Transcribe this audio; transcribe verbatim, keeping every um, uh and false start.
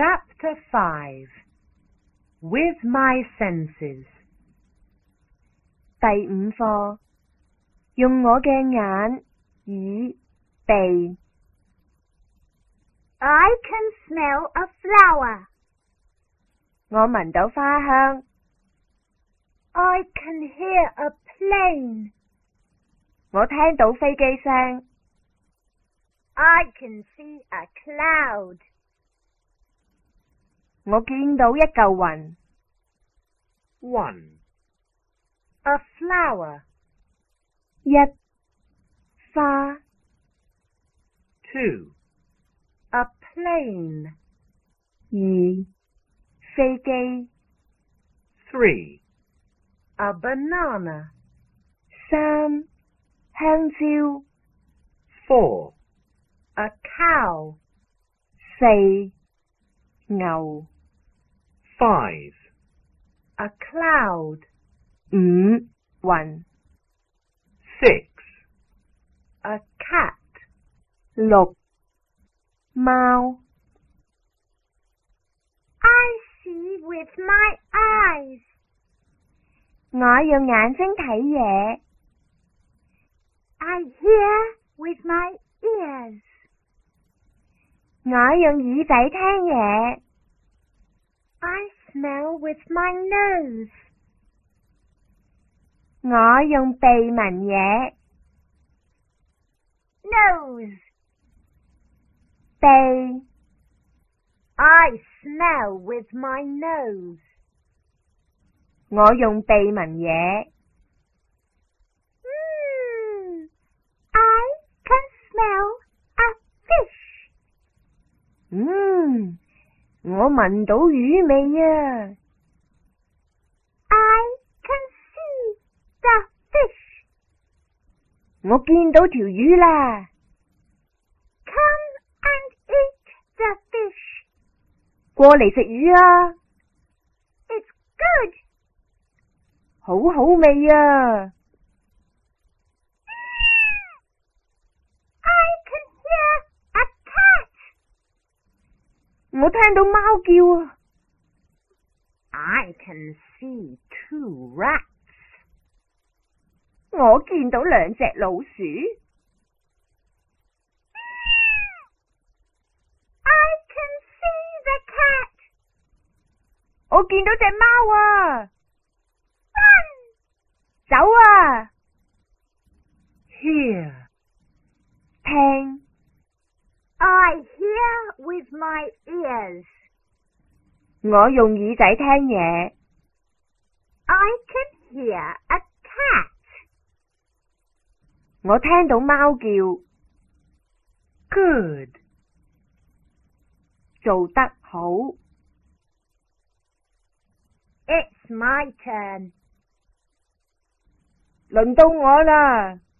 Chapter five. With my senses. 第五課，用我嘅眼、耳、鼻。 I can smell a flower. 我聞到花香。 I can hear a plane. 我聽到飛機聲。 I can see a cloud. 我見到一嚿雲。 One. A flower. 一花。 Two. A plane. 二飛機。 Three. A banana. 三香蕉。 Four. A cow. 四牛。 Five. A cloud. 五雲。 Six. A cat. 六貓。 I see with my eyes. 我用眼睛睇嘢。 I hear with my ears. 我用耳仔聽嘢。 I smell with my nose. 我用鼻聞嘢。 Nose. 鼻。 I smell with my nose. 我用鼻聞嘢。 Mm, I can smell a fish. 嗯，我聞到魚味啊。 I can see the fish. 我見到條魚啦。 Come and eat the fish. 過嚟食魚啊。 It's good. 好好味啊。 I can hear a cat. 我聽到貓叫啊。 I can see two rats. 我見到兩隻老鼠。 I can see the cat. 我見到隻貓啊。 Run! 走啊。 Hear. 聽。 I hear with my ears. 我用耳仔聽嘢。 I can hear a cat. 我聽到貓叫。 Good. 做得好。 It's my turn. 輪到我啦。